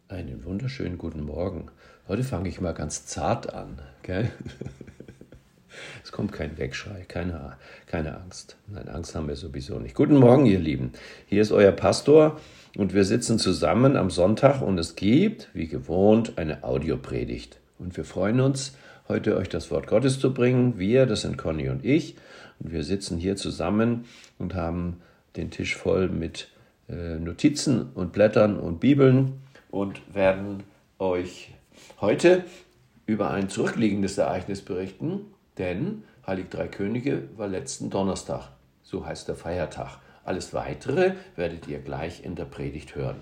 Einen wunderschönen guten Morgen. Heute fange ich mal ganz zart an, gell? Es kommt kein Wegschrei, keine Angst. Nein, Angst haben wir sowieso nicht. Guten Morgen, ihr Lieben. Hier ist euer Pastor und wir sitzen zusammen am Sonntag und es gibt, wie gewohnt, eine Audiopredigt. Und wir freuen uns, heute euch das Wort Gottes zu bringen. Wir, das sind Conny und ich. Und wir sitzen hier zusammen und haben den Tisch voll mit Notizen und Blättern und Bibeln und werden euch heute über ein zurückliegendes Ereignis berichten, denn Heilig Drei Könige war letzten Donnerstag, so heißt der Feiertag. Alles Weitere werdet ihr gleich in der Predigt hören.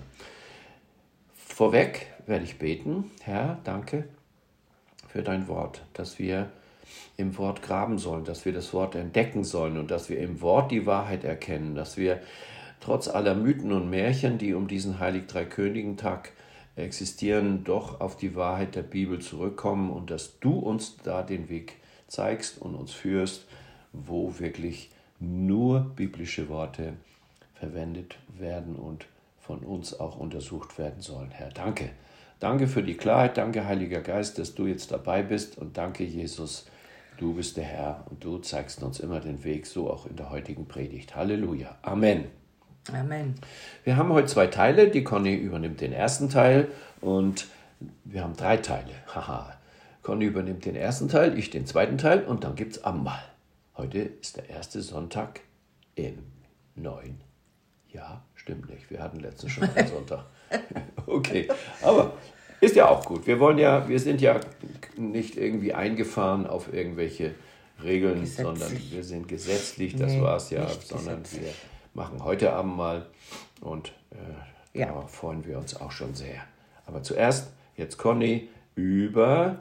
Vorweg werde ich beten, Herr, danke für dein Wort, dass wir im Wort graben sollen, dass wir das Wort entdecken sollen und dass wir im Wort die Wahrheit erkennen, dass wir trotz aller Mythen und Märchen, die um diesen Heilig Drei Königen Tag existieren, doch auf die Wahrheit der Bibel zurückkommen und dass du uns da den Weg zeigst und uns führst, wo wirklich nur biblische Worte verwendet werden und von uns auch untersucht werden sollen. Herr, danke. Danke für die Klarheit, danke Heiliger Geist, dass du jetzt dabei bist und danke Jesus, du bist der Herr und du zeigst uns immer den Weg, so auch in der heutigen Predigt. Halleluja. Amen. Amen. Wir haben heute 2 Teile, die Conny übernimmt den ersten Teil und wir haben 3 Teile. Haha. Conny übernimmt den ersten Teil, ich den zweiten Teil und dann gibt's Abendmahl. Heute ist der erste Sonntag im neuen Jahr. Stimmt nicht, wir hatten letztens schon einen Sonntag. Okay, aber ist ja auch gut. Wir sind ja nicht irgendwie eingefahren auf irgendwelche Regeln, sondern wir sind gesetzlich, das war's ja, sondern wir machen heute Abendmahl und darauf freuen wir uns auch schon sehr. Aber zuerst, jetzt Conny, über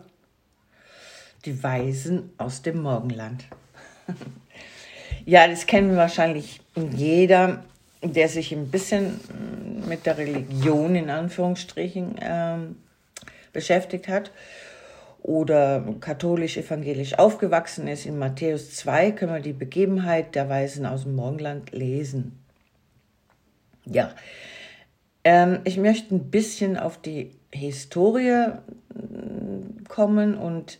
die Weisen aus dem Morgenland. Ja, das kennen wahrscheinlich jeder, der sich ein bisschen mit der Religion in Anführungsstrichen beschäftigt hat oder katholisch-evangelisch aufgewachsen ist. In Matthäus 2 können wir die Begebenheit der Weisen aus dem Morgenland lesen. Ja, ich möchte ein bisschen auf die Historie kommen und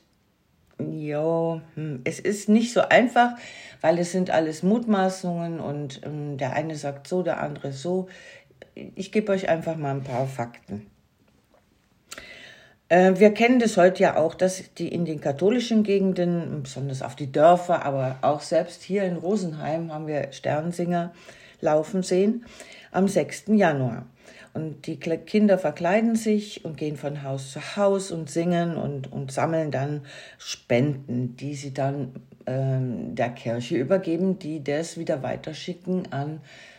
es ist nicht so einfach, weil es sind alles Mutmaßungen und der eine sagt so, der andere so. Ich gebe euch einfach mal ein paar Fakten. Wir kennen das heute ja auch, dass die in den katholischen Gegenden, besonders auf die Dörfer, aber auch selbst hier in Rosenheim haben wir Sternsinger laufen sehen am 6. Januar. Und die Kinder verkleiden sich und gehen von Haus zu Haus und singen und sammeln dann Spenden, die sie dann der Kirche übergeben, die das wieder weiterschicken an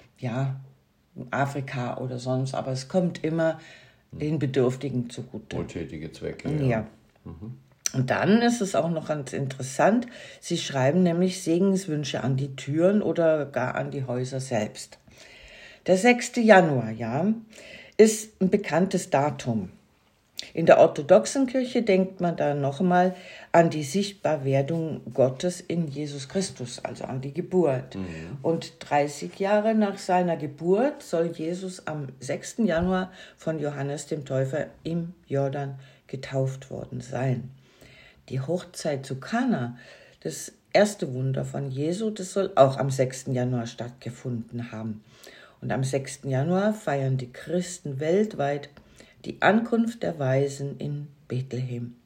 Afrika oder sonst. Aber es kommt immer den Bedürftigen zugute. wohltätige Zwecke. Ja. Und dann ist es auch noch ganz interessant, sie schreiben nämlich Segenswünsche an die Türen oder gar an die Häuser selbst. Der 6. Januar, ist ein bekanntes Datum. In der orthodoxen Kirche denkt man da nochmal an die Sichtbarwerdung Gottes in Jesus Christus, also an die Geburt. Und 30 Jahre nach seiner Geburt soll Jesus am 6. Januar von Johannes dem Täufer im Jordan getauft worden sein. Die Hochzeit zu Kana, das erste Wunder von Jesu, das soll auch am 6. Januar stattgefunden haben. Und am 6. Januar feiern die Christen weltweit die Ankunft der Weisen in Bethlehem.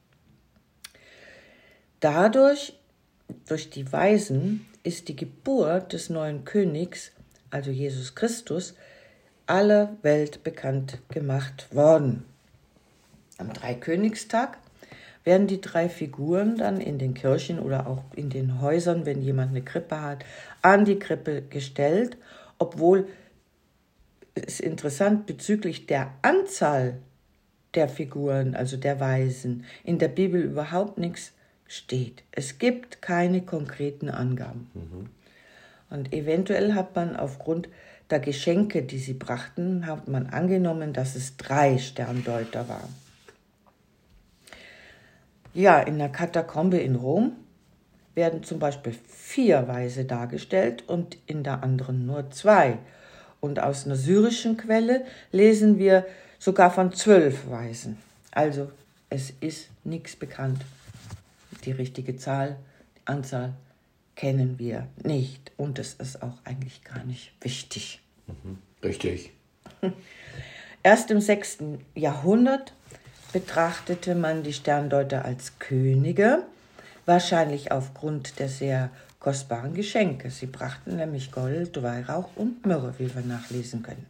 Durch die Weisen, ist die Geburt des neuen Königs, also Jesus Christus, aller Welt bekannt gemacht worden. Am Dreikönigstag werden die 3 Figuren dann in den Kirchen oder auch in den Häusern, wenn jemand eine Krippe hat, an die Krippe gestellt, obwohl es interessant bezüglich der Anzahl der Figuren, also der Weisen, in der Bibel überhaupt nichts steht. Es gibt keine konkreten Angaben. Und eventuell hat man aufgrund der Geschenke, die sie brachten, hat man angenommen, dass es 3 Sterndeuter waren. Ja, in der Katakombe in Rom werden zum Beispiel 4 Weise dargestellt und in der anderen nur 2. Und aus einer syrischen Quelle lesen wir sogar von 12 Weisen. Also es ist nichts bekannt. Die richtige Zahl, die Anzahl kennen wir nicht. Und es ist auch eigentlich gar nicht wichtig. Richtig. Erst im 6. Jahrhundert betrachtete man die Sterndeuter als Könige, wahrscheinlich aufgrund der sehr kostbaren Geschenke. Sie brachten nämlich Gold, Weihrauch und Myrrhe, wie wir nachlesen können.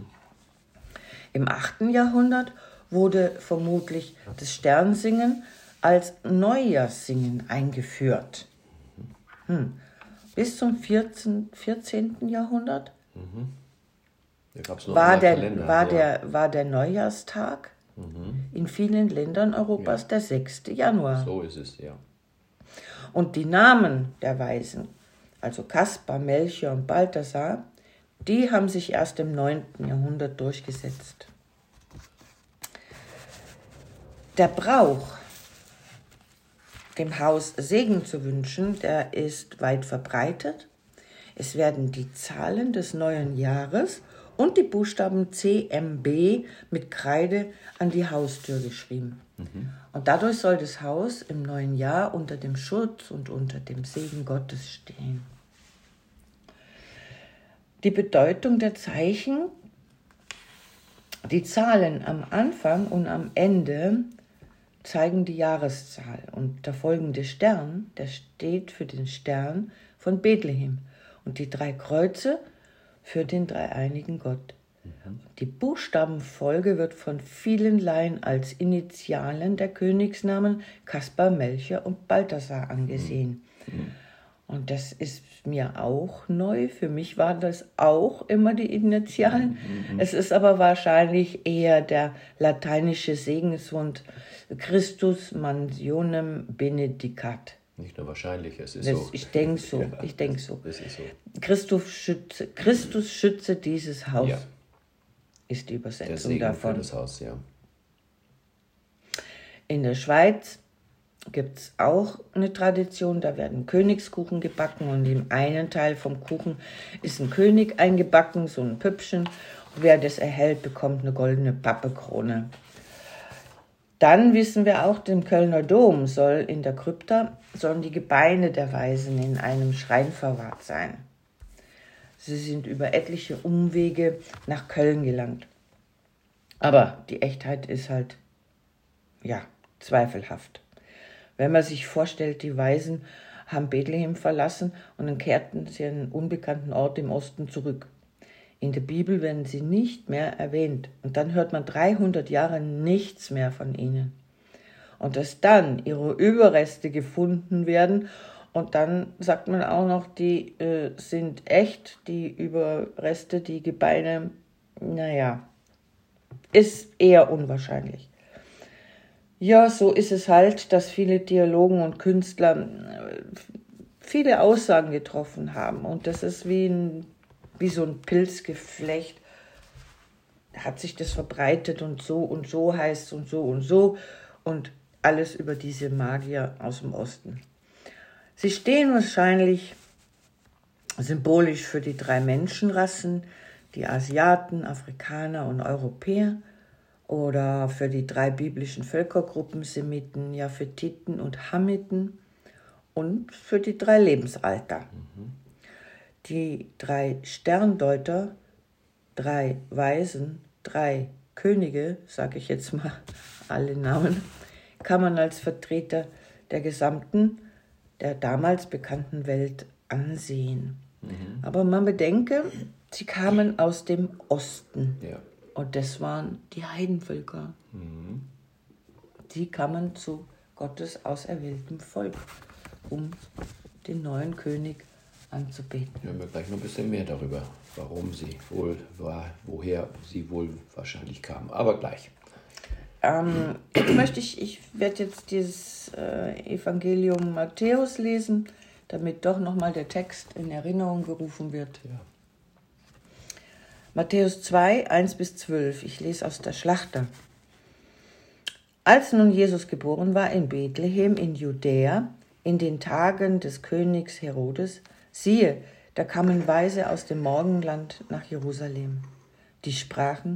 Im 8. Jahrhundert wurde vermutlich das Sternsingen als Neujahrssingen eingeführt. Bis zum 14. Jahrhundert Da gab's noch war Kalender, der Neujahrstag in vielen Ländern Europas der 6. Januar. So ist es, ja. Und die Namen der Weisen, also Kaspar, Melchior und Balthasar, die haben sich erst im 9. Jahrhundert durchgesetzt. Der Brauch, dem Haus Segen zu wünschen, der ist weit verbreitet. Es werden die Zahlen des neuen Jahres und die Buchstaben CMB mit Kreide an die Haustür geschrieben. Und dadurch soll das Haus im neuen Jahr unter dem Schutz und unter dem Segen Gottes stehen. Die Bedeutung der Zeichen, die Zahlen am Anfang und am Ende zeigen die Jahreszahl. Und der folgende Stern, der steht für den Stern von Bethlehem. Und die 3 Kreuze für den dreieinigen Gott. Die Buchstabenfolge wird von vielen Laien als Initialen der Königsnamen Kaspar, Melchior und Balthasar angesehen. Und das ist mir auch neu. Für mich waren das auch immer die Initialen. Es ist aber wahrscheinlich eher der lateinische Segenswund Christus mansionem benedicat. Nicht nur wahrscheinlich, es ist Das, so. ich denke so, Ja, ich denke so. Das ist so. Christus schütze dieses Haus, Ja. ist die Der Übersetzung Segen davon. für das Haus, ja. In der Schweiz gibt es auch eine Tradition, da werden Königskuchen gebacken und im einen Teil vom Kuchen ist ein König eingebacken, so ein Püppchen. Und wer das erhält, bekommt eine goldene Pappekrone. Dann wissen wir auch, im Kölner Dom in der Krypta sollen die Gebeine der Weisen in einem Schrein verwahrt sein. Sie sind über etliche Umwege nach Köln gelangt. Aber die Echtheit ist halt, zweifelhaft. Wenn man sich vorstellt, die Weisen haben Bethlehem verlassen und dann kehrten sie an einen unbekannten Ort im Osten zurück. In der Bibel werden sie nicht mehr erwähnt und dann hört man 300 Jahre nichts mehr von ihnen. Und dass dann ihre Überreste gefunden werden und dann sagt man auch noch, die sind echt, die Überreste, die Gebeine, ist eher unwahrscheinlich. Ja, so ist es halt, dass viele Theologen und Künstler viele Aussagen getroffen haben. Und das ist wie so ein Pilzgeflecht. Hat sich das verbreitet und so heißt es und so und so. Und alles über diese Magier aus dem Osten. Sie stehen wahrscheinlich symbolisch für die 3 Menschenrassen, die Asiaten, Afrikaner und Europäer. Oder für die 3 biblischen Völkergruppen, Semiten, Japhetiten und Hamiten. Und für die 3 Lebensalter. Die 3 Sterndeuter, 3 Weisen, 3 Könige, sage ich jetzt mal alle Namen, kann man als Vertreter der gesamten, der damals bekannten Welt ansehen. Aber man bedenke, sie kamen aus dem Osten. Ja. Und das waren die Heidenvölker. Die kamen zu Gottes auserwähltem Volk, um den neuen König anzubeten. Hören wir gleich noch ein bisschen mehr darüber, warum sie woher sie wohl wahrscheinlich kamen. Aber gleich. Ich werde jetzt dieses Evangelium Matthäus lesen, damit doch nochmal der Text in Erinnerung gerufen wird. Ja. Matthäus 2, 1-12. Ich lese aus der Schlachter. Als nun Jesus geboren war in Bethlehem in Judäa, in den Tagen des Königs Herodes, siehe, da kamen Weise aus dem Morgenland nach Jerusalem. Die sprachen,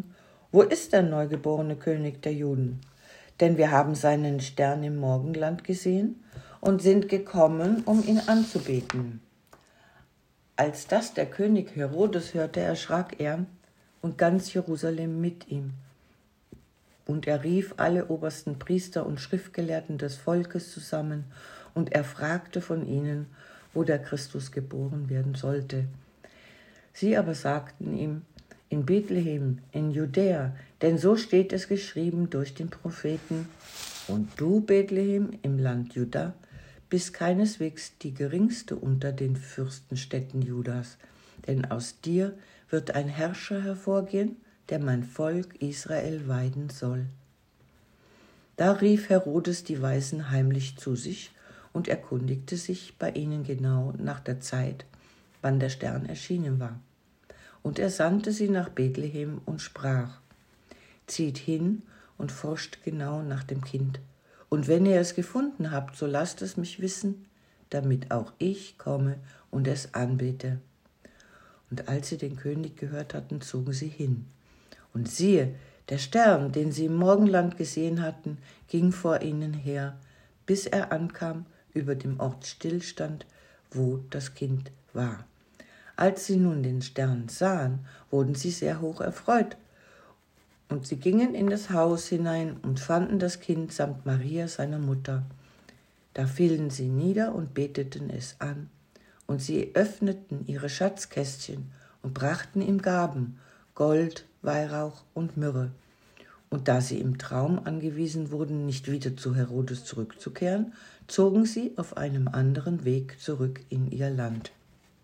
wo ist der neugeborene König der Juden? Denn wir haben seinen Stern im Morgenland gesehen und sind gekommen, um ihn anzubeten. Als das der König Herodes hörte, erschrak er und ganz Jerusalem mit ihm. Und er rief alle obersten Priester und Schriftgelehrten des Volkes zusammen, und er fragte von ihnen, wo der Christus geboren werden sollte. Sie aber sagten ihm, in Bethlehem, in Judäa, denn so steht es geschrieben durch den Propheten. Und du, Bethlehem, im Land Juda, bist keineswegs die geringste unter den Fürstenstädten Judas, denn aus dir wird ein Herrscher hervorgehen, der mein Volk Israel weiden soll. Da rief Herodes die Weisen heimlich zu sich und erkundigte sich bei ihnen genau nach der Zeit, wann der Stern erschienen war. Und er sandte sie nach Bethlehem und sprach, zieht hin und forscht genau nach dem Kind. Und wenn ihr es gefunden habt, so lasst es mich wissen, damit auch ich komme und es anbete. Und als sie den König gehört hatten, zogen sie hin. Und siehe, der Stern, den sie im Morgenland gesehen hatten, ging vor ihnen her, bis er ankam über dem Ort Stillstand, wo das Kind war. Als sie nun den Stern sahen, wurden sie sehr hoch erfreut. Und sie gingen in das Haus hinein und fanden das Kind samt Maria, seiner Mutter. Da fielen sie nieder und beteten es an. Und sie öffneten ihre Schatzkästchen und brachten ihm Gaben, Gold, Weihrauch und Myrrhe. Und da sie im Traum angewiesen wurden, nicht wieder zu Herodes zurückzukehren, zogen sie auf einem anderen Weg zurück in ihr Land.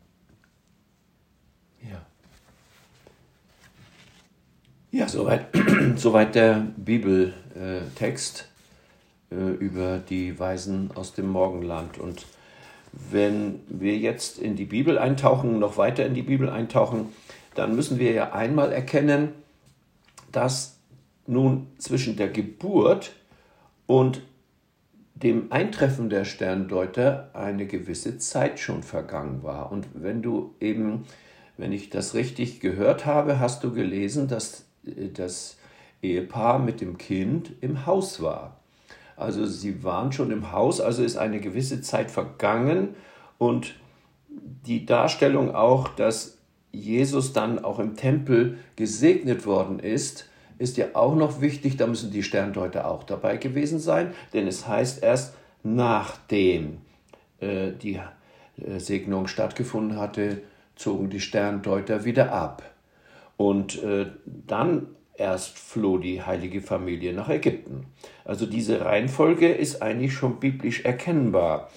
Ja, soweit der Bibeltext über die Weisen aus dem Morgenland. Und wenn wir jetzt in die Bibel eintauchen, noch weiter in die Bibel eintauchen, dann müssen wir ja einmal erkennen, dass nun zwischen der Geburt und dem Eintreffen der Sterndeuter eine gewisse Zeit schon vergangen war. Und wenn ich das richtig gehört habe, hast du gelesen, dass das Ehepaar mit dem Kind im Haus war. Also sie waren schon im Haus, also ist eine gewisse Zeit vergangen. Und die Darstellung auch, dass Jesus dann auch im Tempel gesegnet worden ist ja auch noch wichtig. Da müssen die Sterndeuter auch dabei gewesen sein, denn es heißt erst nachdem die Segnung stattgefunden hatte, zogen die Sterndeuter wieder ab. Und dann erst floh die heilige Familie nach Ägypten. Also diese Reihenfolge ist eigentlich schon biblisch erkennbar.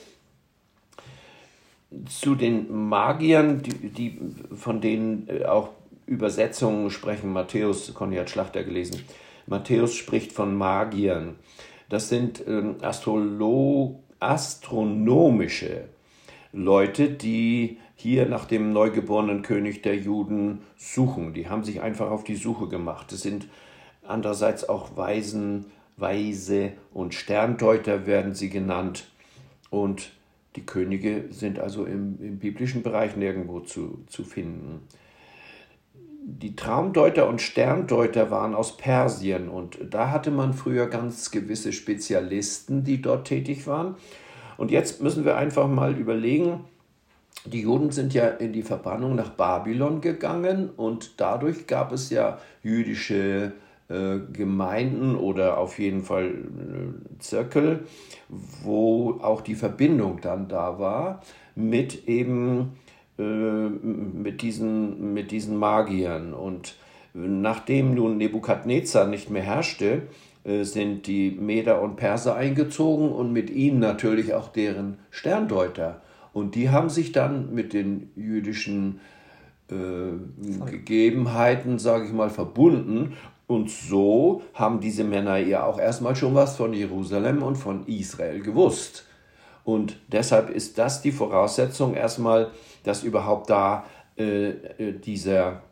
Zu den Magiern, von denen auch Übersetzungen sprechen, Matthäus, Conny hat Schlachter gelesen, Matthäus spricht von Magiern. Das sind astronomische Leute, die hier nach dem neugeborenen König der Juden suchen. Die haben sich einfach auf die Suche gemacht. Es sind andererseits auch Weise und Sterndeuter werden sie genannt. Und die Könige sind also im biblischen Bereich nirgendwo zu finden. Die Traumdeuter und Sterndeuter waren aus Persien und da hatte man früher ganz gewisse Spezialisten, die dort tätig waren. Und jetzt müssen wir einfach mal überlegen, die Juden sind ja in die Verbannung nach Babylon gegangen und dadurch gab es ja jüdische Gemeinden oder auf jeden Fall Zirkel, wo auch die Verbindung dann da war mit eben mit diesen Magiern. Und nachdem nun Nebukadnezar nicht mehr herrschte, sind die Meder und Perser eingezogen und mit ihnen natürlich auch deren Sterndeuter. Und die haben sich dann mit den jüdischen Gegebenheiten, sage ich mal, verbunden. Und so haben diese Männer ja auch erstmal schon was von Jerusalem und von Israel gewusst. Und deshalb ist das die Voraussetzung erstmal, dass überhaupt da dieser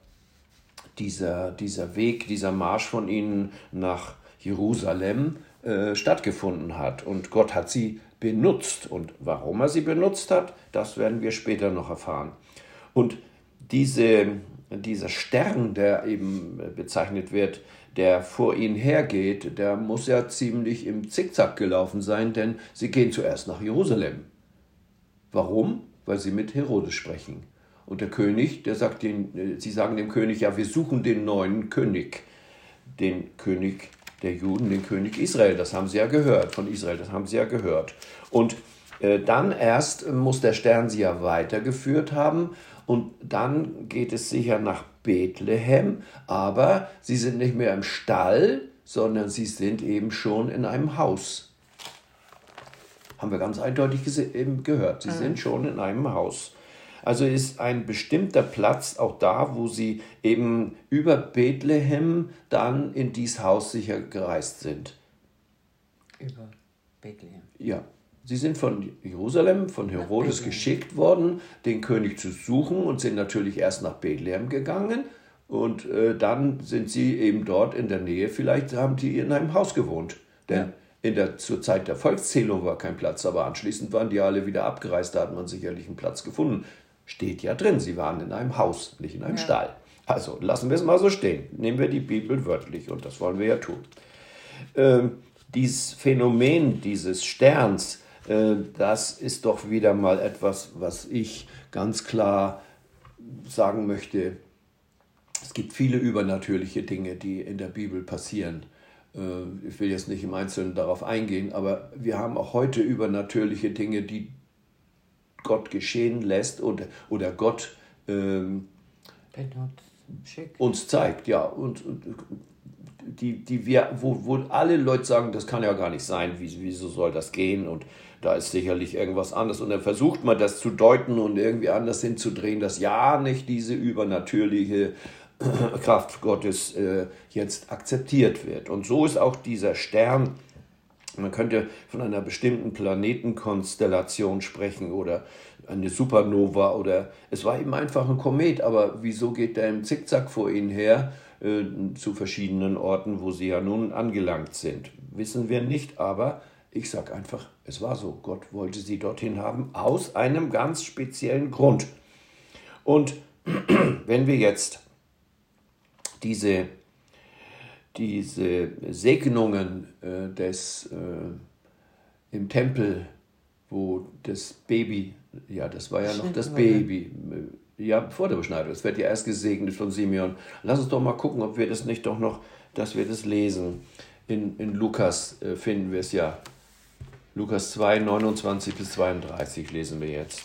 Weg, dieser Marsch von ihnen nach Jerusalem stattgefunden hat. Und Gott hat sie benutzt. Und warum er sie benutzt hat, das werden wir später noch erfahren. Und dieser Stern, der eben bezeichnet wird, der vor ihnen hergeht, der muss ja ziemlich im Zickzack gelaufen sein, denn sie gehen zuerst nach Jerusalem. Warum? Weil sie mit Herodes sprechen. Und der König, sie sagen dem König, ja, wir suchen den neuen König, den König der Juden, den König Israel. Das haben sie ja gehört, von Israel, das haben sie ja gehört. Und dann erst muss der Stern sie ja weitergeführt haben und dann geht es sicher nach Bethlehem, aber sie sind nicht mehr im Stall, sondern sie sind eben schon in einem Haus. Haben wir ganz eindeutig eben gehört, sie sind schon in einem Haus. Also ist ein bestimmter Platz auch da, wo sie eben über Bethlehem dann in dieses Haus sicher gereist sind. Über Bethlehem. Ja, sie sind von Jerusalem, von Herodes geschickt worden, den König zu suchen und sind natürlich erst nach Bethlehem gegangen. Und dann sind sie eben dort in der Nähe, vielleicht haben die in einem Haus gewohnt. Denn zur Zeit der Volkszählung war kein Platz, aber anschließend waren die alle wieder abgereist, da hat man sicherlich einen Platz gefunden. Steht ja drin, sie waren in einem Haus, nicht in einem Stall. Also lassen wir es mal so stehen. Nehmen wir die Bibel wörtlich und das wollen wir ja tun. Dieses Phänomen dieses Sterns, das ist doch wieder mal etwas, was ich ganz klar sagen möchte. Es gibt viele übernatürliche Dinge, die in der Bibel passieren. Ich will jetzt nicht im Einzelnen darauf eingehen, aber wir haben auch heute übernatürliche Dinge, die Gott geschehen lässt oder Gott uns zeigt. Ja, und wo alle Leute sagen, das kann ja gar nicht sein, wieso soll das gehen? Und da ist sicherlich irgendwas anderes. Und dann versucht man das zu deuten und irgendwie anders hinzudrehen, dass ja nicht diese übernatürliche Kraft Gottes jetzt akzeptiert wird. Und so ist auch dieser Stern. Man könnte von einer bestimmten Planetenkonstellation sprechen oder eine Supernova oder es war eben einfach ein Komet, aber wieso geht der im Zickzack vor ihnen her zu verschiedenen Orten, wo sie ja nun angelangt sind? Wissen wir nicht, aber ich sage einfach, es war so. Gott wollte sie dorthin haben, aus einem ganz speziellen Grund. Und wenn wir jetzt diese Segnungen im Tempel, wo das Baby, ja, das war ja noch das Baby, ja, vor der Beschneidung, das wird ja erst gesegnet von Simeon. Lass uns doch mal gucken, ob wir das nicht doch noch, dass wir das lesen. In Lukas finden wir es ja. Lukas 2, 29 bis 32 lesen wir jetzt.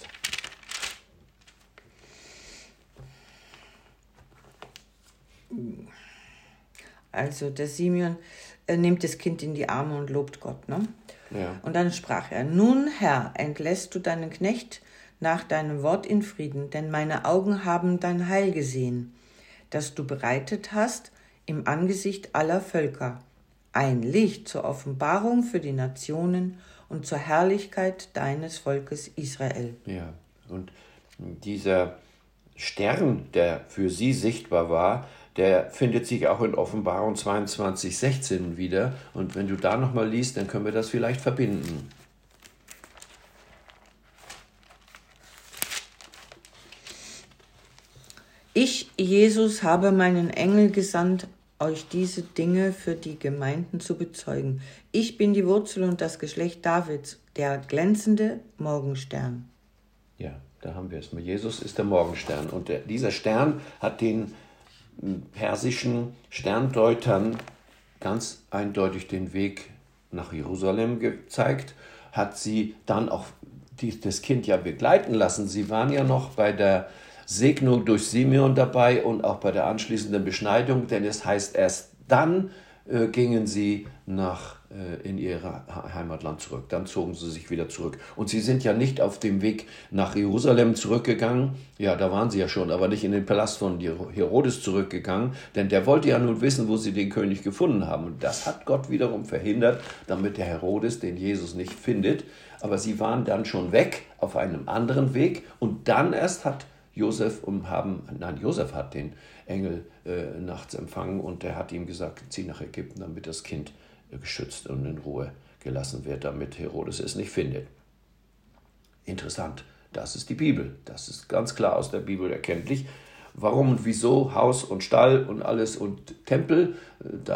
Also der Simeon nimmt das Kind in die Arme und lobt Gott. Ne? Ja. Und dann sprach er, nun Herr, entlässt du deinen Knecht nach deinem Wort in Frieden, denn meine Augen haben dein Heil gesehen, das du bereitet hast im Angesicht aller Völker, ein Licht zur Offenbarung für die Nationen und zur Herrlichkeit deines Volkes Israel. Ja, und dieser Stern, der für sie sichtbar war, der findet sich auch in Offenbarung 22,16 wieder. Und wenn du da nochmal liest, dann können wir das vielleicht verbinden. Ich, Jesus, habe meinen Engel gesandt, euch diese Dinge für die Gemeinden zu bezeugen. Ich bin die Wurzel und das Geschlecht Davids, der glänzende Morgenstern. Ja, da haben wir es. Jesus ist der Morgenstern. Und dieser Stern hat den persischen Sterndeutern ganz eindeutig den Weg nach Jerusalem gezeigt, hat sie dann auch das Kind ja begleiten lassen. Sie waren ja noch bei der Segnung durch Simeon dabei und auch bei der anschließenden Beschneidung, denn es heißt, erst dann gingen sie in ihr Heimatland zurück. Dann zogen sie sich wieder zurück. Und sie sind ja nicht auf dem Weg nach Jerusalem zurückgegangen. Ja, da waren sie ja schon, aber nicht in den Palast von Herodes zurückgegangen. Denn der wollte ja nun wissen, wo sie den König gefunden haben. Und das hat Gott wiederum verhindert, damit der Herodes den Jesus nicht findet. Aber sie waren dann schon weg auf einem anderen Weg. Und dann erst hat Josef hat den Engel nachts empfangen und der hat ihm gesagt, zieh nach Ägypten, damit das Kind geschützt und in Ruhe gelassen wird, damit Herodes es nicht findet. Interessant, das ist die Bibel, das ist ganz klar aus der Bibel erkenntlich Warum und wieso, Haus und Stall und alles und Tempel, da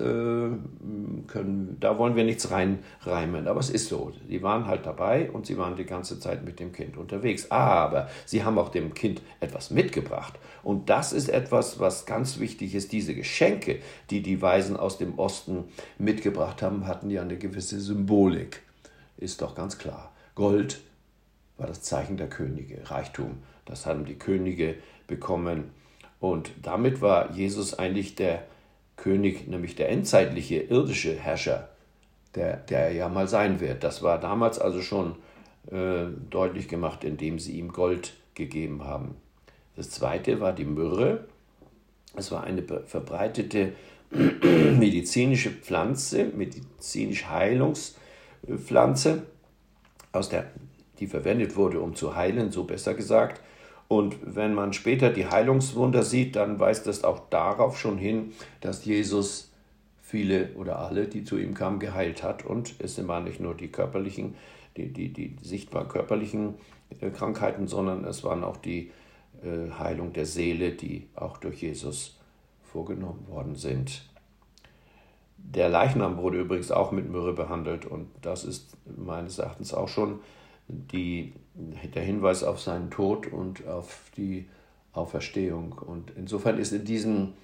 wollen wir nichts reinreimen. Aber es ist so, sie waren halt dabei und sie waren die ganze Zeit mit dem Kind unterwegs. Aber sie haben auch dem Kind etwas mitgebracht. Und das ist etwas, was ganz wichtig ist. Diese Geschenke, die die Weisen aus dem Osten mitgebracht haben, hatten ja eine gewisse Symbolik. Ist doch ganz klar. Gold war das Zeichen der Könige, Reichtum. Das haben die Könige bekommen. Und damit war Jesus eigentlich der König, nämlich der endzeitliche irdische Herrscher, der er ja mal sein wird. Das war damals also schon deutlich gemacht, indem sie ihm Gold gegeben haben. Das zweite war die Myrrhe. Es war eine verbreitete medizinische Pflanze, medizinisch Heilungspflanze, die verwendet wurde, um zu heilen, so besser gesagt. Und wenn man später die Heilungswunder sieht, dann weist das auch darauf schon hin, dass Jesus viele oder alle, die zu ihm kamen, geheilt hat. Und es waren nicht nur die körperlichen, die sichtbar körperlichen Krankheiten, sondern es waren auch die Heilung der Seele, die auch durch Jesus vorgenommen worden sind. Der Leichnam wurde übrigens auch mit Myrrhe behandelt und das ist meines Erachtens auch schon der Hinweis auf seinen Tod und auf die Auferstehung. Und insofern ist in diesem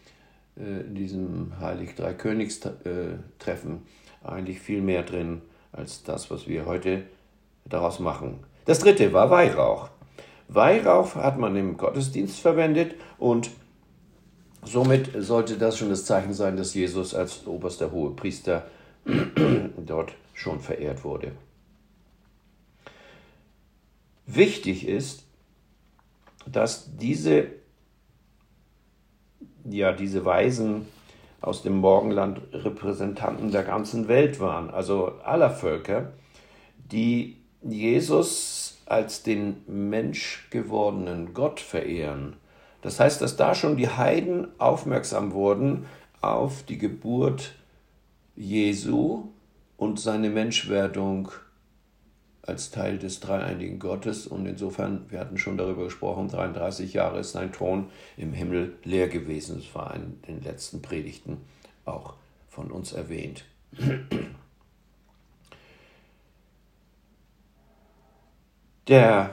Heilig-Drei-Königs-Treffen eigentlich viel mehr drin, als das, was wir heute daraus machen. Das dritte war Weihrauch. Weihrauch hat man im Gottesdienst verwendet und somit sollte das schon das Zeichen sein, dass Jesus als oberster Hohepriester dort schon verehrt wurde. Wichtig ist, dass diese Weisen aus dem Morgenland Repräsentanten der ganzen Welt waren, also aller Völker, die Jesus als den menschgewordenen Gott verehren. Das heißt, dass da schon die Heiden aufmerksam wurden auf die Geburt Jesu und seine Menschwerdung als Teil des dreieinigen Gottes. Und insofern, wir hatten schon darüber gesprochen, 33 Jahre ist sein Thron im Himmel leer gewesen. Das war in den letzten Predigten auch von uns erwähnt. Der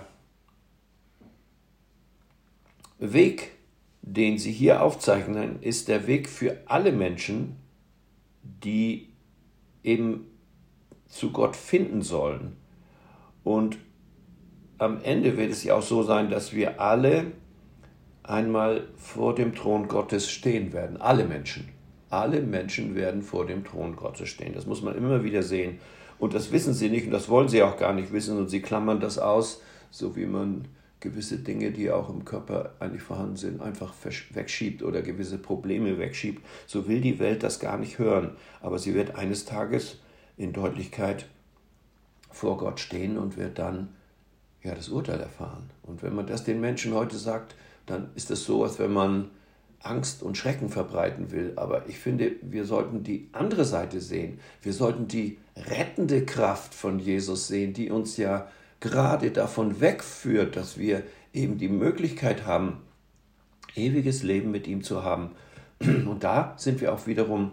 Weg, den Sie hier aufzeichnen, ist der Weg für alle Menschen, die eben zu Gott finden sollen. Und am Ende wird es ja auch so sein, dass wir alle einmal vor dem Thron Gottes stehen werden. Alle Menschen. Alle Menschen werden vor dem Thron Gottes stehen. Das muss man immer wieder sehen. Und das wissen sie nicht und das wollen sie auch gar nicht wissen. Und sie klammern das aus, so wie man gewisse Dinge, die auch im Körper eigentlich vorhanden sind, einfach wegschiebt oder gewisse Probleme wegschiebt. So will die Welt das gar nicht hören. Aber sie wird eines Tages in Deutlichkeit vor Gott stehen und wird dann das Urteil erfahren. Und wenn man das den Menschen heute sagt, dann ist es so, als wenn man Angst und Schrecken verbreiten will. Aber ich finde, wir sollten die andere Seite sehen. Wir sollten die rettende Kraft von Jesus sehen, die uns ja gerade davon wegführt, dass wir eben die Möglichkeit haben, ewiges Leben mit ihm zu haben. Und da sind wir auch wiederum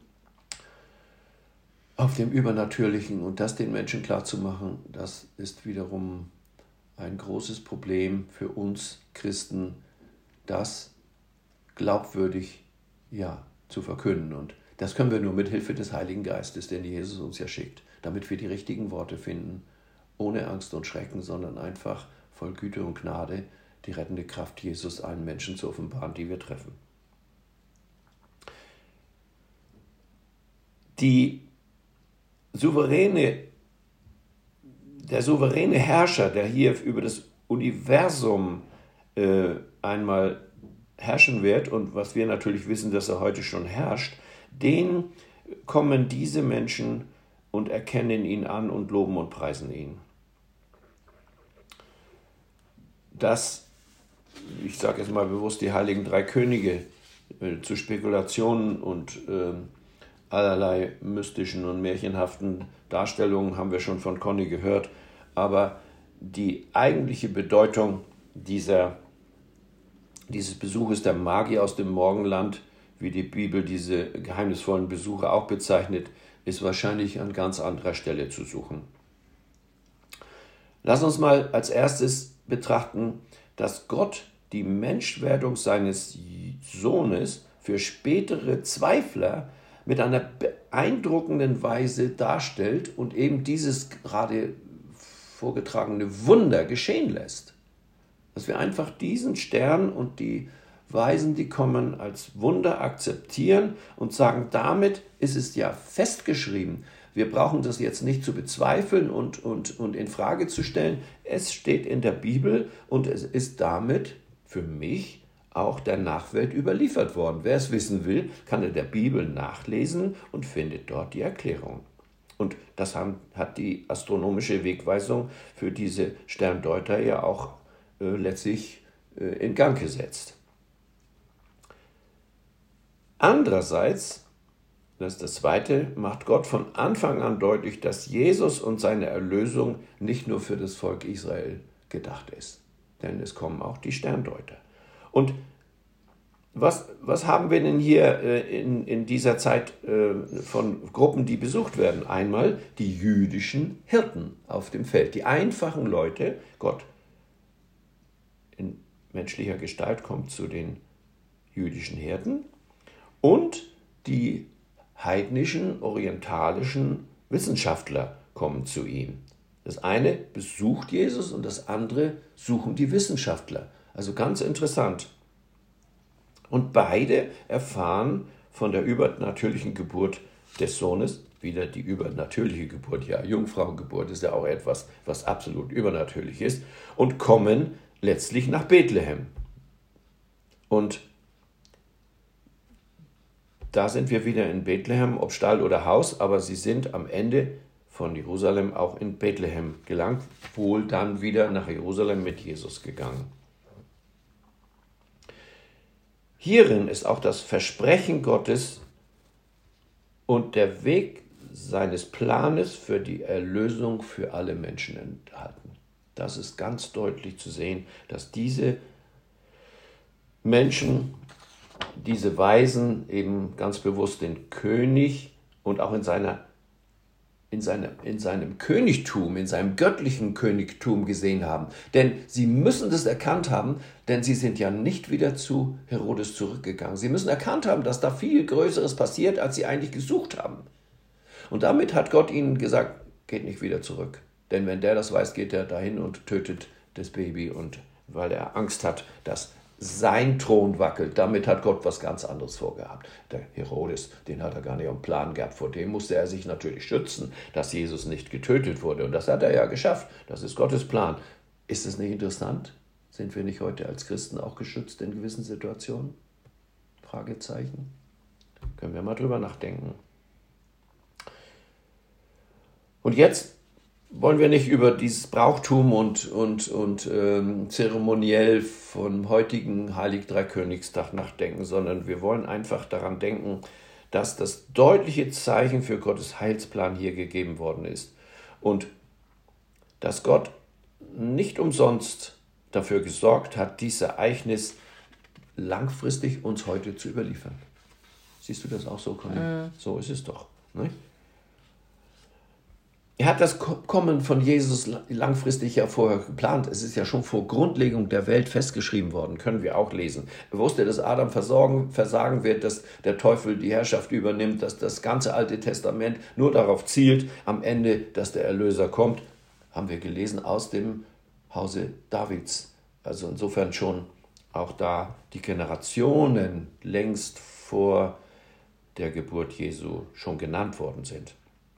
auf dem Übernatürlichen. Und das den Menschen klarzumachen, das ist wiederum ein großes Problem für uns Christen, das glaubwürdig zu verkünden. Und das können wir nur mit Hilfe des Heiligen Geistes, den Jesus uns ja schickt, damit wir die richtigen Worte finden, ohne Angst und Schrecken, sondern einfach voll Güte und Gnade die rettende Kraft Jesus allen Menschen zu offenbaren, die wir treffen. Der souveräne Herrscher, der hier über das Universum einmal herrschen wird und was wir natürlich wissen, dass er heute schon herrscht, den kommen diese Menschen und erkennen ihn an und loben und preisen ihn. Dass, ich sage jetzt mal bewusst, die heiligen drei Könige zu Spekulationen und allerlei mystischen und märchenhaften Darstellungen haben wir schon von Conny gehört, aber die eigentliche Bedeutung dieser dieses Besuches der Magier aus dem Morgenland, wie die Bibel diese geheimnisvollen Besuche auch bezeichnet, ist wahrscheinlich an ganz anderer Stelle zu suchen. Lass uns mal als erstes betrachten, dass Gott die Menschwerdung seines Sohnes für spätere Zweifler mit einer beeindruckenden Weise darstellt und eben dieses gerade vorgetragene Wunder geschehen lässt. Dass wir einfach diesen Stern und die Weisen, die kommen, als Wunder akzeptieren und sagen, damit ist es ja festgeschrieben. Wir brauchen das jetzt nicht zu bezweifeln und in Frage zu stellen. Es steht in der Bibel und es ist damit für mich auch der Nachwelt überliefert worden. Wer es wissen will, kann in der Bibel nachlesen und findet dort die Erklärung. Und das hat die astronomische Wegweisung für diese Sterndeuter ja auch letztlich in Gang gesetzt. Andererseits, das ist das Zweite, macht Gott von Anfang an deutlich, dass Jesus und seine Erlösung nicht nur für das Volk Israel gedacht ist. Denn es kommen auch die Sterndeuter. Und was haben wir denn hier in dieser Zeit von Gruppen, die besucht werden? Einmal die jüdischen Hirten auf dem Feld, die einfachen Leute. Gott in menschlicher Gestalt kommt zu den jüdischen Hirten und die heidnischen, orientalischen Wissenschaftler kommen zu ihm. Das eine besucht Jesus und das andere suchen die Wissenschaftler. Also ganz interessant. Und beide erfahren von der übernatürlichen Geburt des Sohnes, wieder die übernatürliche Geburt, ja, Jungfrauengeburt ist ja auch etwas, was absolut übernatürlich ist, und kommen letztlich nach Bethlehem. Und da sind wir wieder in Bethlehem, ob Stall oder Haus, aber sie sind am Ende von Jerusalem auch in Bethlehem gelangt, wohl dann wieder nach Jerusalem mit Jesus gegangen. Hierin ist auch das Versprechen Gottes und der Weg seines Planes für die Erlösung für alle Menschen enthalten. Das ist ganz deutlich zu sehen, dass diese Menschen, diese Weisen eben ganz bewusst den König und auch in seinem Königtum, in seinem göttlichen Königtum gesehen haben. Denn sie müssen das erkannt haben, denn sie sind ja nicht wieder zu Herodes zurückgegangen. Sie müssen erkannt haben, dass da viel Größeres passiert, als sie eigentlich gesucht haben. Und damit hat Gott ihnen gesagt, geht nicht wieder zurück. Denn wenn der das weiß, geht er dahin und tötet das Baby, und weil er Angst hat, dass sein Thron wackelt. Damit hat Gott was ganz anderes vorgehabt. Der Herodes, den hat er gar nicht am Plan gehabt. Vor dem musste er sich natürlich schützen, dass Jesus nicht getötet wurde. Und das hat er ja geschafft. Das ist Gottes Plan. Ist es nicht interessant? Sind wir nicht heute als Christen auch geschützt in gewissen Situationen? Fragezeichen. Können wir mal drüber nachdenken. Und jetzt wollen wir nicht über dieses Brauchtum und zeremoniell vom heutigen Heilig-Dreikönigstag nachdenken, sondern wir wollen einfach daran denken, dass das deutliche Zeichen für Gottes Heilsplan hier gegeben worden ist und dass Gott nicht umsonst dafür gesorgt hat, dieses Ereignis langfristig uns heute zu überliefern. Siehst du das auch so, Conny? So ist es doch. Ne? Er hat das Kommen von Jesus langfristig ja vorher geplant. Es ist ja schon vor Grundlegung der Welt festgeschrieben worden, können wir auch lesen. Er wusste, dass Adam versagen wird, dass der Teufel die Herrschaft übernimmt, dass das ganze Alte Testament nur darauf zielt, am Ende, dass der Erlöser kommt. Haben wir gelesen aus dem Hause Davids. Also insofern schon auch da die Generationen längst vor der Geburt Jesu schon genannt worden sind.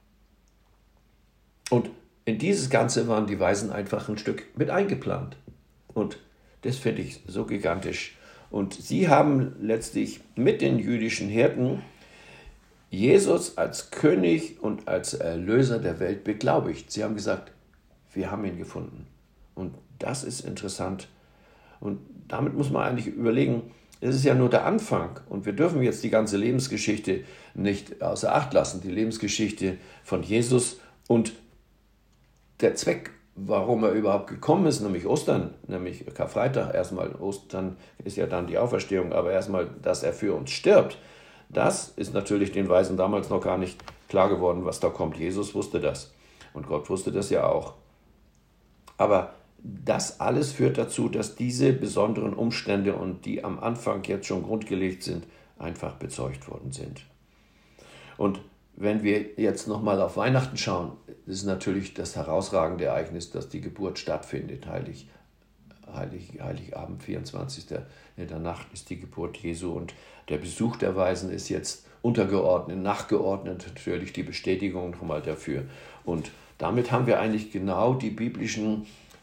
Und in dieses Ganze waren die Weisen einfach ein Stück mit eingeplant. Und das finde ich so gigantisch. Und sie haben letztlich mit den jüdischen Hirten Jesus als König und als Erlöser der Welt beglaubigt. Sie haben gesagt, wir haben ihn gefunden. Und das ist interessant. Und damit muss man eigentlich überlegen, es ist ja nur der Anfang. Und wir dürfen jetzt die ganze Lebensgeschichte nicht außer Acht lassen. Die Lebensgeschichte von Jesus und der Zweck warum er überhaupt gekommen ist, nämlich Ostern, nämlich Karfreitag erstmal. Ostern ist ja dann die Auferstehung, aber erstmal, dass er für uns stirbt. Das ist natürlich den Weisen damals noch gar nicht klar geworden, was da kommt. Jesus wusste das und Gott wusste das ja auch. Aber das alles führt dazu, dass diese besonderen Umstände und die am Anfang jetzt schon grundgelegt sind, einfach bezeugt worden sind. Und wenn wir jetzt nochmal auf Weihnachten schauen, ist natürlich das herausragende Ereignis, dass die Geburt stattfindet. Heiligabend, 24. in der Nacht ist die Geburt Jesu und der Besuch der Weisen ist jetzt untergeordnet, nachgeordnet, natürlich die Bestätigung nochmal dafür. Und damit haben wir eigentlich genau die biblischen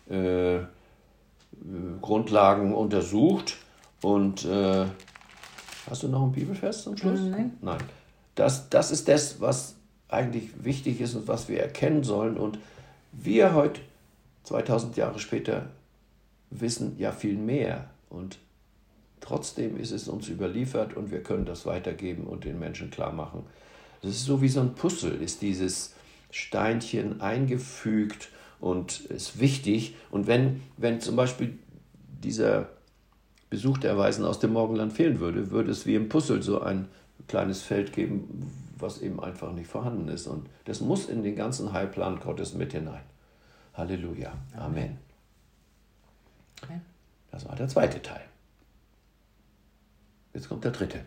Grundlagen untersucht. Und hast du noch einen Bibelvers zum Schluss? Nein. Das ist das, was eigentlich wichtig ist und was wir erkennen sollen. Und wir heute, 2000 Jahre später, wissen ja viel mehr. Und trotzdem ist es uns überliefert und wir können das weitergeben und den Menschen klar machen. Das ist so wie so ein Puzzle, ist dieses Steinchen eingefügt und ist wichtig. Und wenn zum Beispiel dieser Besuch der Weisen aus dem Morgenland fehlen würde, würde es wie im Puzzle so ein kleines Feld geben, was eben einfach nicht vorhanden ist. Und das muss in den ganzen Heilplan Gottes mit hinein. Halleluja. Amen. Das war der zweite Teil. Jetzt kommt der dritte.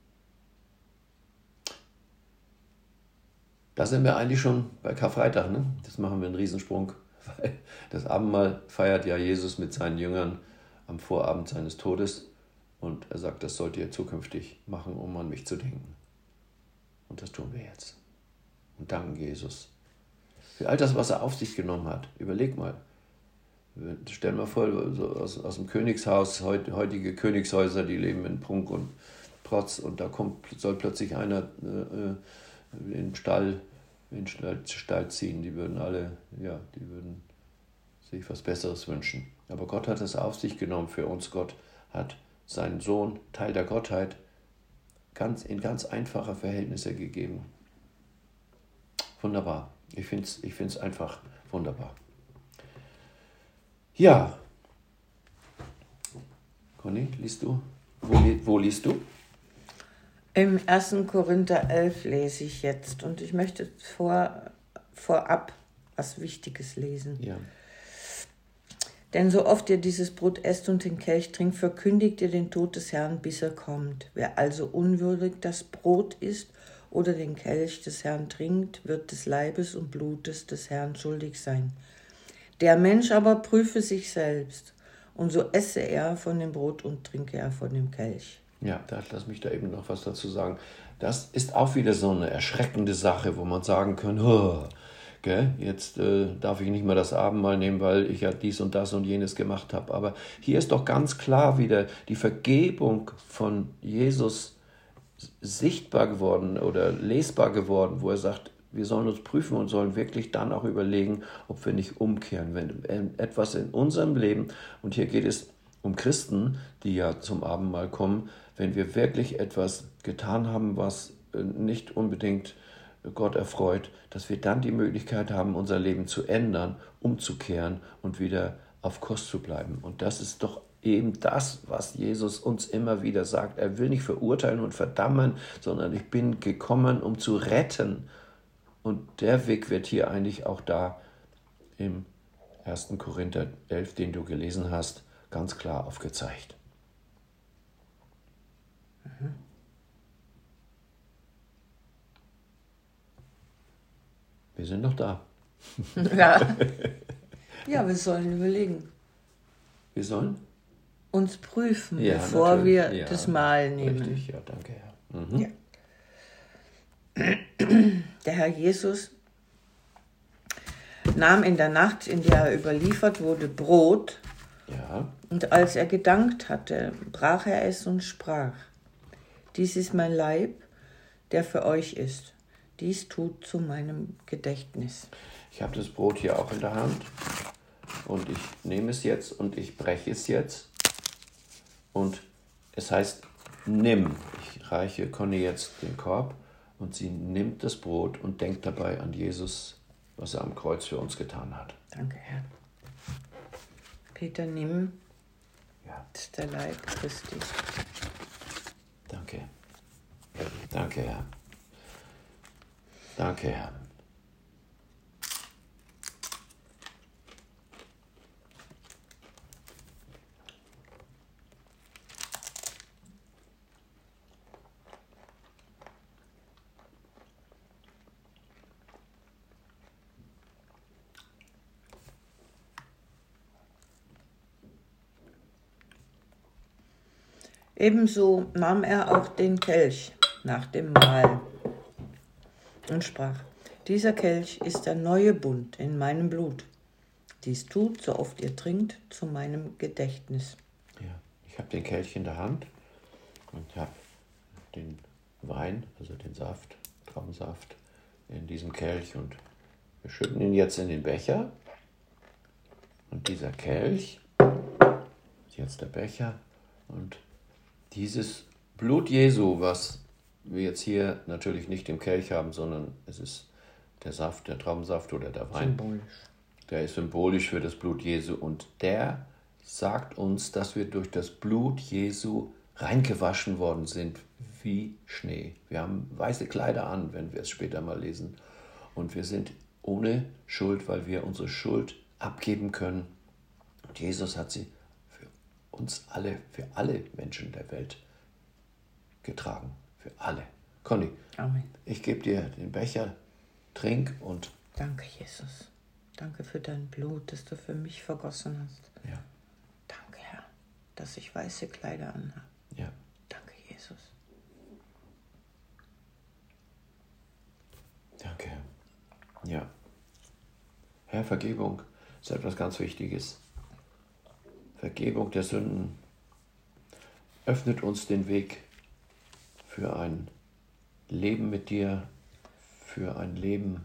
Da sind wir eigentlich schon bei Karfreitag. Ne? Das machen wir einen Riesensprung, weil das Abendmahl feiert ja Jesus mit seinen Jüngern am Vorabend seines Todes. Und er sagt, das sollt ihr zukünftig machen, um an mich zu denken. Und das tun wir jetzt. Und danken Jesus für all das, was er auf sich genommen hat. Überleg mal. Stell mal vor, so aus dem Königshaus, heutige Königshäuser, die leben in Prunk und Protz. Und da soll plötzlich einer in den Stall ziehen. Die würden alle, die würden sich was Besseres wünschen. Aber Gott hat es auf sich genommen für uns. Gott hat seinen Sohn, Teil der Gottheit, in ganz einfache Verhältnisse gegeben. Wunderbar. Ich find's einfach wunderbar. Ja. Conny, liest du? Wo liest du? Im 1. Korinther 11 lese ich jetzt und ich möchte vorab was Wichtiges lesen. Ja. Denn so oft ihr dieses Brot esst und den Kelch trinkt, verkündigt ihr den Tod des Herrn, bis er kommt. Wer also unwürdig das Brot isst oder den Kelch des Herrn trinkt, wird des Leibes und Blutes des Herrn schuldig sein. Der Mensch aber prüfe sich selbst, und so esse er von dem Brot und trinke er von dem Kelch. Ja, lass mich da eben noch was dazu sagen. Das ist auch wieder so eine erschreckende Sache, wo man sagen kann, jetzt darf ich nicht mal das Abendmahl nehmen, weil ich ja dies und das und jenes gemacht habe. Aber hier ist doch ganz klar wieder die Vergebung von Jesus sichtbar geworden oder lesbar geworden, wo er sagt, wir sollen uns prüfen und sollen wirklich dann auch überlegen, ob wir nicht umkehren. Wenn etwas in unserem Leben, und hier geht es um Christen, die ja zum Abendmahl kommen, wenn wir wirklich etwas getan haben, was nicht unbedingt Gott erfreut, dass wir dann die Möglichkeit haben, unser Leben zu ändern, umzukehren und wieder auf Kurs zu bleiben. Und das ist doch eben das, was Jesus uns immer wieder sagt. Er will nicht verurteilen und verdammen, sondern ich bin gekommen, um zu retten. Und der Weg wird hier eigentlich auch da im 1. Korinther 11, den du gelesen hast, ganz klar aufgezeigt. Wir sind noch da. Ja, wir sollen überlegen. Wir sollen? Uns prüfen, bevor wir das Mahl nehmen. Richtig, ja, danke, Herr. Ja. Der Herr Jesus nahm in der Nacht, in der er überliefert wurde, Brot. Ja. Und als er gedankt hatte, brach er es und sprach: Dies ist mein Leib, der für euch ist. Dies tut zu meinem Gedächtnis. Ich habe das Brot hier auch in der Hand und ich nehme es jetzt und ich breche es jetzt. Und es heißt, nimm. Ich reiche Conny jetzt den Korb und sie nimmt das Brot und denkt dabei an Jesus, was er am Kreuz für uns getan hat. Danke, Herr. Peter, nimm. Ja. Das ist der Leib Christi. Danke. Danke, Herr. Danke, Herr. Ebenso nahm er auch den Kelch nach dem Mahl und sprach: Dieser Kelch ist der neue Bund in meinem Blut. Dies tut, so oft ihr trinkt, zu meinem Gedächtnis. Ja, ich habe den Kelch in der Hand und habe den Wein, also den Saft, Traubensaft, in diesem Kelch und wir schütten ihn jetzt in den Becher. Und dieser Kelch ist jetzt der Becher und dieses Blut Jesu, was wir jetzt hier natürlich nicht im Kelch haben, sondern es ist der Saft, der Traubensaft oder der Wein. Symbolisch. Der ist symbolisch für das Blut Jesu und der sagt uns, dass wir durch das Blut Jesu reingewaschen worden sind wie Schnee. Wir haben weiße Kleider an, wenn wir es später mal lesen. Und wir sind ohne Schuld, weil wir unsere Schuld abgeben können. Und Jesus hat sie für uns alle, für alle Menschen der Welt getragen. Für alle. Conny, Amen. ich gebe dir den Becher, trink und... Danke, Jesus. Danke für dein Blut, das du für mich vergossen hast. Ja, Danke, Herr, dass ich weiße Kleider anhabe. ja. Danke, Jesus. Danke. Ja. Herr, Vergebung ist etwas ganz Wichtiges. Vergebung der Sünden öffnet uns den Weg für ein Leben mit dir, für ein Leben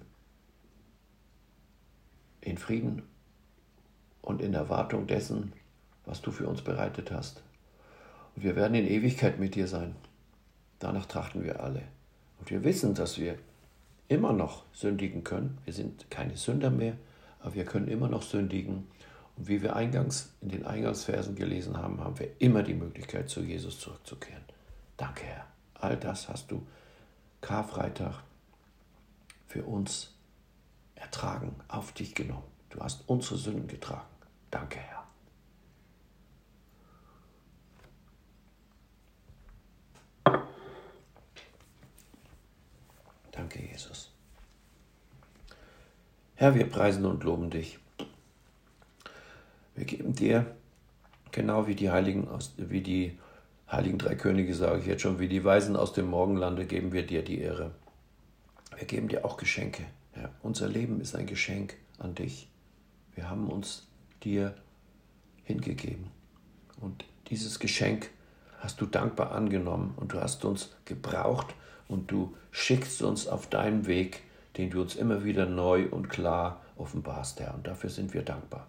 in Frieden und in Erwartung dessen, was du für uns bereitet hast. Und wir werden in Ewigkeit mit dir sein. Danach trachten wir alle. Und wir wissen, dass wir immer noch sündigen können. Wir sind keine Sünder mehr, aber wir können immer noch sündigen. Und wie wir in den Eingangsversen gelesen haben, haben wir immer die Möglichkeit, zu Jesus zurückzukehren. Danke, Herr. All das hast du Karfreitag für uns ertragen, auf dich genommen. Du hast unsere Sünden getragen. Danke, Herr. Danke, Jesus. Herr, wir preisen und loben dich. Wir geben dir, genau wie die Heiligen drei Könige, sage ich jetzt schon, wie die Weisen aus dem Morgenlande, geben wir dir die Ehre. Wir geben dir auch Geschenke. Ja, unser Leben ist ein Geschenk an dich. Wir haben uns dir hingegeben. Und dieses Geschenk hast du dankbar angenommen und du hast uns gebraucht und du schickst uns auf deinen Weg, den du uns immer wieder neu und klar offenbarst, Herr. Und dafür sind wir dankbar.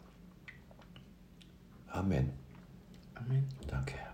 Amen. Amen. Danke, Herr.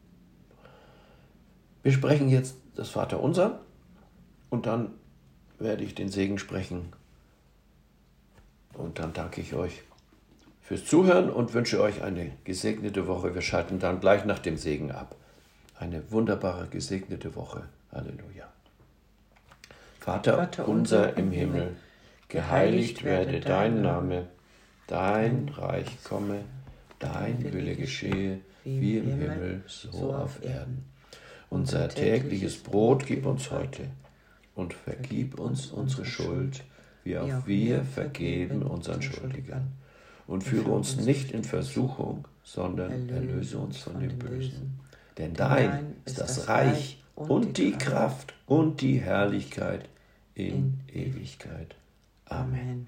Wir sprechen jetzt das Vaterunser und dann werde ich den Segen sprechen. Und dann danke ich euch fürs Zuhören und wünsche euch eine gesegnete Woche. Wir schalten dann gleich nach dem Segen ab. Eine wunderbare, gesegnete Woche. Halleluja. Vater unser im Himmel, geheiligt werde dein Name, dein Reich komme, dein Wille geschehe, wie im Himmel, so auf Erden. Unser tägliches Brot gib uns heute und vergib uns unsere Schuld, wie auch wir vergeben unseren Schuldigern. Und führe uns nicht in Versuchung, sondern erlöse uns von dem Bösen. Denn dein ist das Reich und die Kraft und die Herrlichkeit in Ewigkeit. Amen.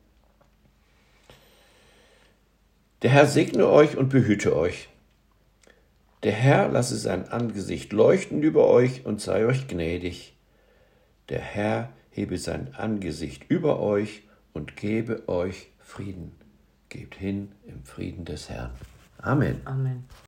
Der Herr segne euch und behüte euch. Der Herr lasse sein Angesicht leuchten über euch und sei euch gnädig. Der Herr hebe sein Angesicht über euch und gebe euch Frieden. Gebt hin im Frieden des Herrn. Amen. Amen.